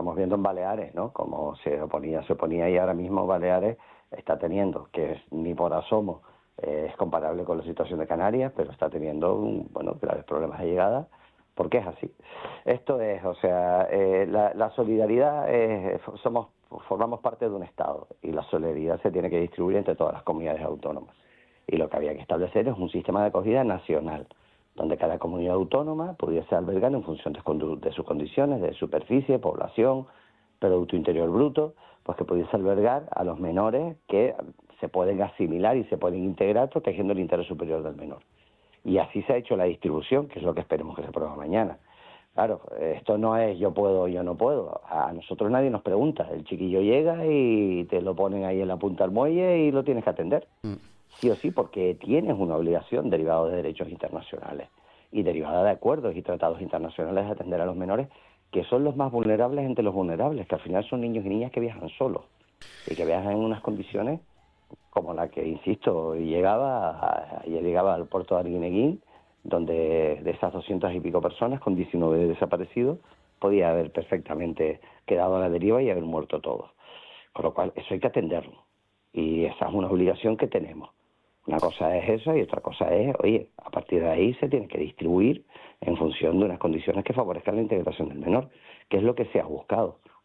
estamos viendo en Baleares, ¿no? Como se oponía y ahora mismo Baleares está teniendo, que ni por asomo es comparable con la situación de Canarias, pero está teniendo, graves problemas de llegada, porque es así. Esto es, o sea, la solidaridad formamos parte de un Estado y la solidaridad se tiene que distribuir entre todas las comunidades autónomas. Y lo que había que establecer es un sistema de acogida nacional, donde cada comunidad autónoma pudiese albergar en función de sus condiciones, de superficie, población, Producto Interior Bruto, pues que pudiese albergar a los menores que se pueden asimilar y se pueden integrar protegiendo el interés superior del menor. Y así se ha hecho la distribución, que es lo que esperemos que se apruebe mañana. Claro, esto no es yo puedo o yo no puedo. A nosotros nadie nos pregunta. El chiquillo llega y te lo ponen ahí en la punta del muelle y lo tienes que atender. Sí o sí, porque tienes una obligación derivada de derechos internacionales y derivada de acuerdos y tratados internacionales de atender a los menores, que son los más vulnerables entre los vulnerables, que al final son niños y niñas que viajan solos y que viajan en unas condiciones como la que, insisto, llegaba al puerto de Arguineguín, donde de esas 200 y pico personas, con 19 desaparecidos, podía haber perfectamente quedado a la deriva y haber muerto todos. Con lo cual, eso hay que atenderlo. Y esa es una obligación que tenemos. Una cosa es eso y otra cosa es, oye, a partir de ahí se tiene que distribuir en función de unas condiciones que favorezcan la integración del menor, que es lo que se ha buscado.